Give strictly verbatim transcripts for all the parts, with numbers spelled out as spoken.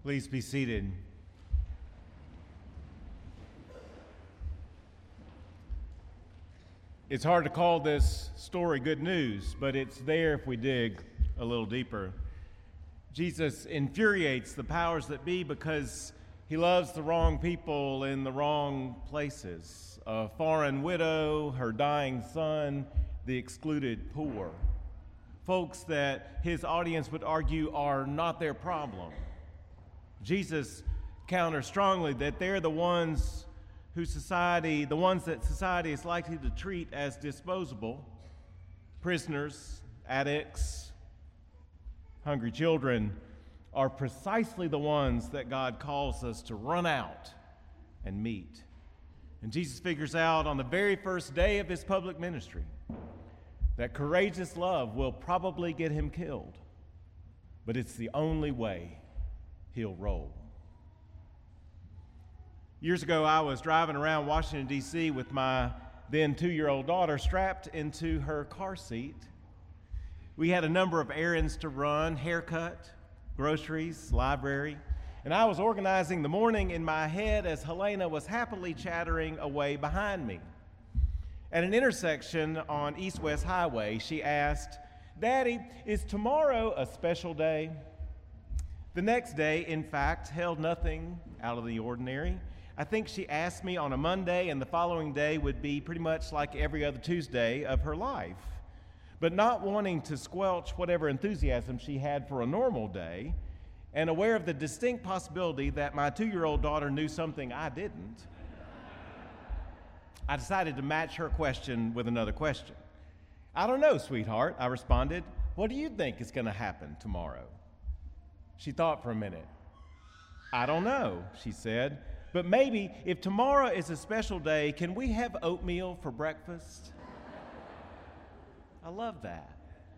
Please be seated. It's hard to call this story good news, but it's there if we dig a little deeper. Jesus infuriates the powers that be because he loves the wrong people in the wrong places. A foreign widow, her dying son, the excluded poor. Folks that his audience would argue are not their problem. Jesus counters strongly that they're the ones who society, the ones that society is likely to treat as disposable. Prisoners, addicts, hungry children are precisely the ones that God calls us to run out and meet. And Jesus figures out on the very first day of his public ministry that courageous love will probably get him killed, but it's the only way he'll roll. Years ago, I was driving around Washington, D C with my then two-year-old daughter strapped into her car seat. We had a number of errands to run: haircut, groceries, library, and I was organizing the morning in my head as Helena was happily chattering away behind me. At an intersection on East-West Highway, she asked, "Daddy, is tomorrow a special day?" The next day, in fact, held nothing out of the ordinary. I think she asked me on a Monday, and the following day would be pretty much like every other Tuesday of her life. But not wanting to squelch whatever enthusiasm she had for a normal day, and aware of the distinct possibility that my two-year-old daughter knew something I didn't, I decided to match her question with another question. "I don't know, sweetheart," I responded. "What do you think is going to happen tomorrow?" She thought for a minute. "I don't know," she said, "but maybe if tomorrow is a special day, can we have oatmeal for breakfast?" I love that.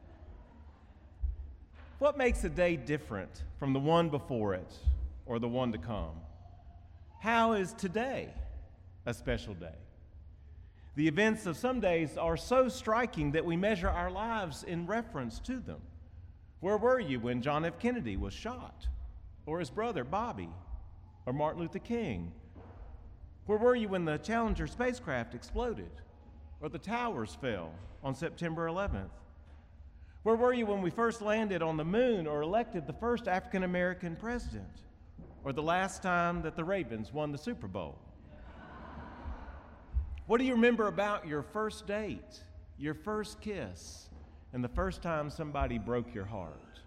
What makes a day different from the one before it or the one to come? How is today a special day? The events of some days are so striking that we measure our lives in reference to them. Where were you when John F. Kennedy was shot, or his brother Bobby, or Martin Luther King? Where were you when the Challenger spacecraft exploded, or the towers fell on September eleventh? Where were you when we first landed on the moon, or elected the first African American president, or the last time that the Ravens won the Super Bowl? What do you remember about your first date, your first kiss, and the first time somebody broke your heart?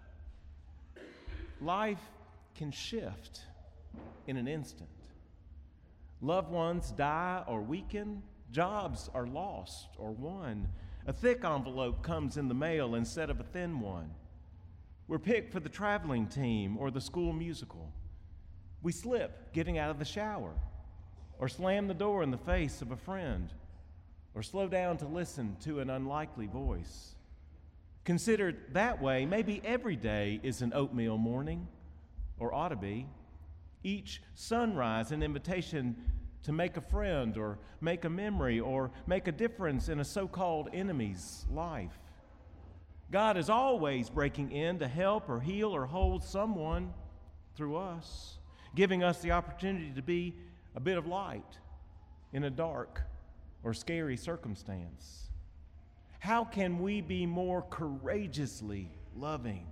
Life can shift in an instant. Loved ones die or weaken. Jobs are lost or won. A thick envelope comes in the mail instead of a thin one. We're picked for the traveling team or the school musical. We slip getting out of the shower, or slam the door in the face of a friend, or slow down to listen to an unlikely voice. Considered that way, maybe every day is an oatmeal morning, or ought to be. Each sunrise an invitation to make a friend, or make a memory, or make a difference in a so-called enemy's life. God is always breaking in to help or heal or hold someone through us, giving us the opportunity to be a bit of light in a dark or scary circumstance. How can we be more courageously loving?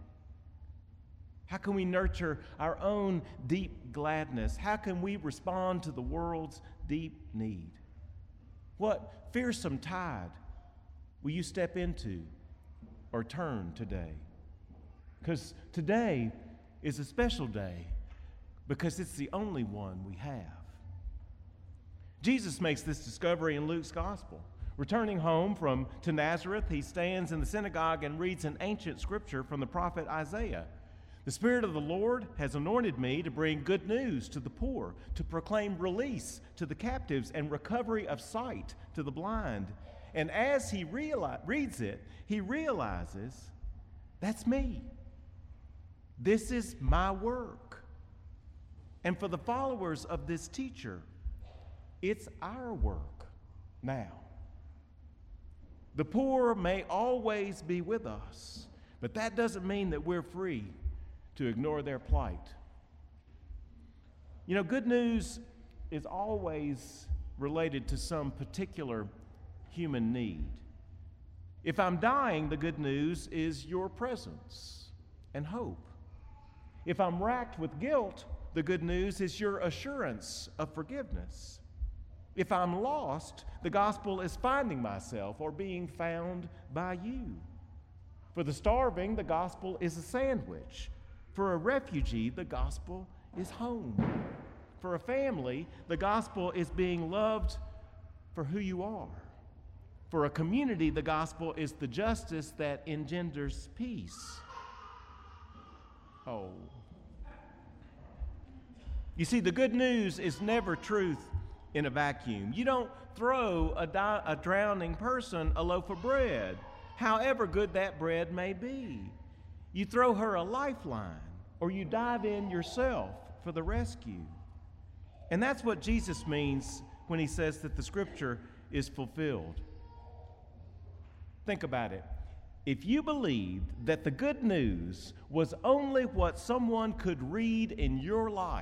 How can we nurture our own deep gladness? How can we respond to the world's deep need? What fearsome tide will you step into or turn today? Because today is a special day, because it's the only one we have. Jesus makes this discovery in Luke's gospel. Returning home from to Nazareth, he stands in the synagogue and reads an ancient scripture from the prophet Isaiah. "The Spirit of the Lord has anointed me to bring good news to the poor, to proclaim release to the captives and recovery of sight to the blind." And as he reali- reads it, he realizes, that's me. This is my work. And for the followers of this teacher, it's our work now. The poor may always be with us, but that doesn't mean that we're free to ignore their plight. You know, good news is always related to some particular human need. If I'm dying, the good news is your presence and hope. If I'm racked with guilt, the good news is your assurance of forgiveness. If I'm lost, the gospel is finding myself or being found by you. For the starving, the gospel is a sandwich. For a refugee, the gospel is home. For a family, the gospel is being loved for who you are. For a community, the gospel is the justice that engenders peace. Oh. You see, the good news is never truth in a vacuum. You don't throw a, di- a drowning person a loaf of bread, however good that bread may be. You throw her a lifeline, or you dive in yourself for the rescue. And that's what Jesus means when he says that the scripture is fulfilled. Think about it. If you believed that the good news was only what someone could read in your life,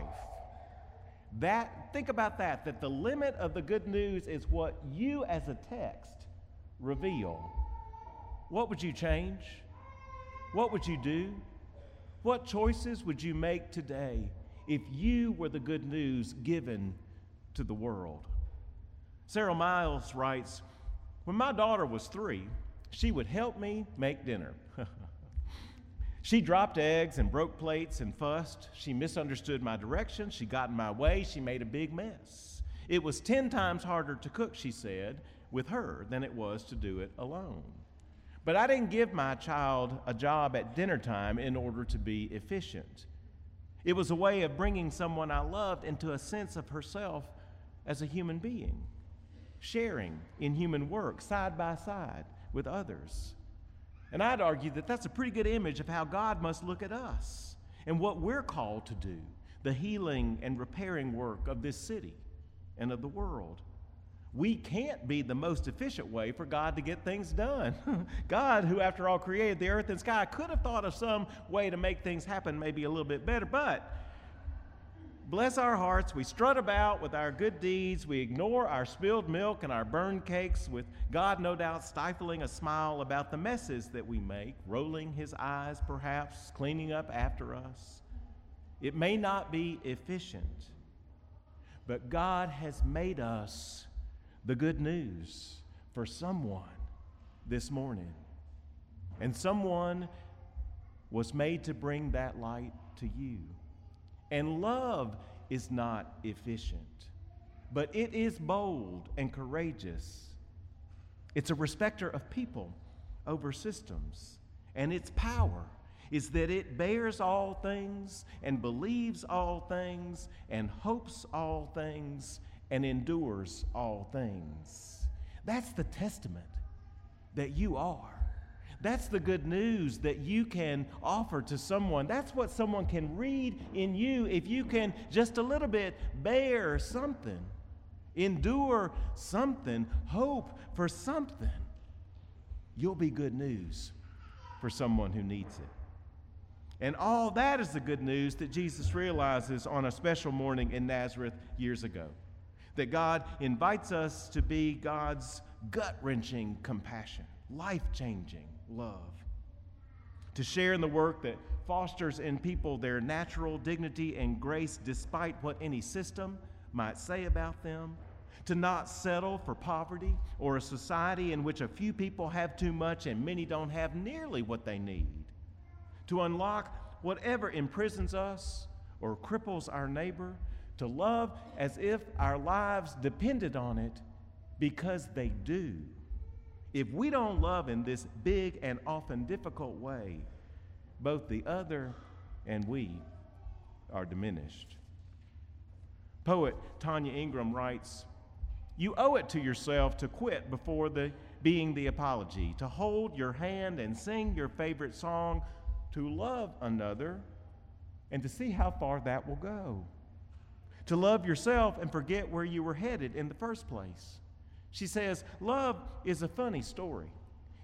that think about that, that the limit of the good news is what you as a text reveal. What would you change? What would you do? What choices would you make today if you were the good news given to the world? Sarah Miles writes, when my daughter was three, she would help me make dinner. She dropped eggs and broke plates and fussed. She misunderstood my directions. She got in my way. She made a big mess. It was ten times harder to cook, she said, with her than it was to do it alone. But I didn't give my child a job at dinner time in order to be efficient. It was a way of bringing someone I loved into a sense of herself as a human being, sharing in human work side by side with others. And I'd argue that that's a pretty good image of how God must look at us and what we're called to do, the healing and repairing work of this city and of the world. We can't be the most efficient way for God to get things done. God, who after all created the earth and sky, could have thought of some way to make things happen maybe a little bit better, but bless our hearts, we strut about with our good deeds. We ignore our spilled milk and our burned cakes, with God no doubt stifling a smile about the messes that we make, rolling his eyes perhaps, cleaning up after us. It may not be efficient, but God has made us the good news for someone this morning. And someone was made to bring that light to you. And love is not efficient, but it is bold and courageous. It's a respecter of people over systems. And its power is that it bears all things and believes all things and hopes all things and endures all things. That's the testament that you are. That's the good news that you can offer to someone. That's what someone can read in you if you can just a little bit bear something, endure something, hope for something. You'll be good news for someone who needs it. And all that is the good news that Jesus realizes on a special morning in Nazareth years ago. That God invites us to be God's gut-wrenching compassion, life-changing love, to share in the work that fosters in people their natural dignity and grace despite what any system might say about them, to not settle for poverty or a society in which a few people have too much and many don't have nearly what they need, to unlock whatever imprisons us or cripples our neighbor, to love as if our lives depended on it, because they do. If we don't love in this big and often difficult way, both the other and we are diminished. Poet Tanya Ingram writes, "You owe it to yourself to quit before the being the apology, to hold your hand and sing your favorite song, to love another, and to see how far that will go. To love yourself and forget where you were headed in the first place." She says, love is a funny story.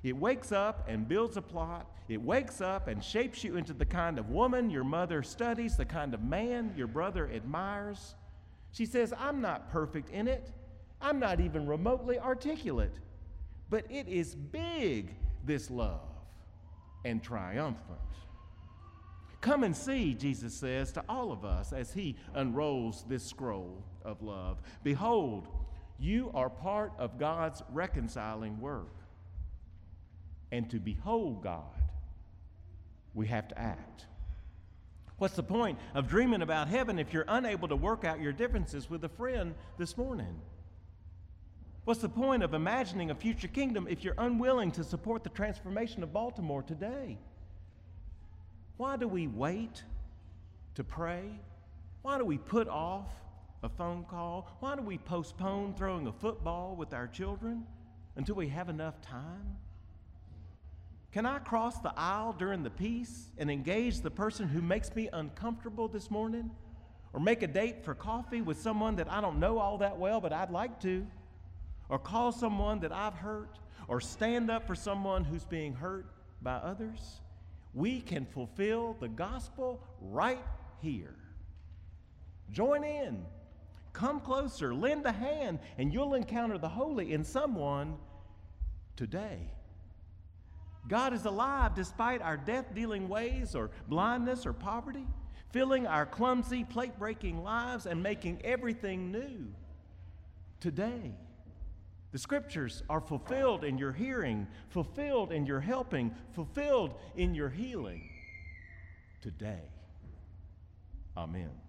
It wakes up and builds a plot. It wakes up and shapes you into the kind of woman your mother studies, the kind of man your brother admires. She says, I'm not perfect in it. I'm not even remotely articulate. But it is big, this love, and triumphant. Come and see, Jesus says to all of us as he unrolls this scroll of love. Behold, you are part of God's reconciling work. And to behold God, we have to act. What's the point of dreaming about heaven if you're unable to work out your differences with a friend this morning? What's the point of imagining a future kingdom if you're unwilling to support the transformation of Baltimore today? Why do we wait to pray? Why do we put off a phone call? Why do we postpone throwing a football with our children until we have enough time? Can I cross the aisle during the peace and engage the person who makes me uncomfortable this morning? Or make a date for coffee with someone that I don't know all that well, but I'd like to? Or call someone that I've hurt? Or stand up for someone who's being hurt by others? We can fulfill the gospel right here. Join in. Come closer. Lend a hand, and you'll encounter the holy in someone today. God is alive despite our death-dealing ways or blindness or poverty, filling our clumsy, plate-breaking lives and making everything new today. The scriptures are fulfilled in your hearing, fulfilled in your helping, fulfilled in your healing today. Amen.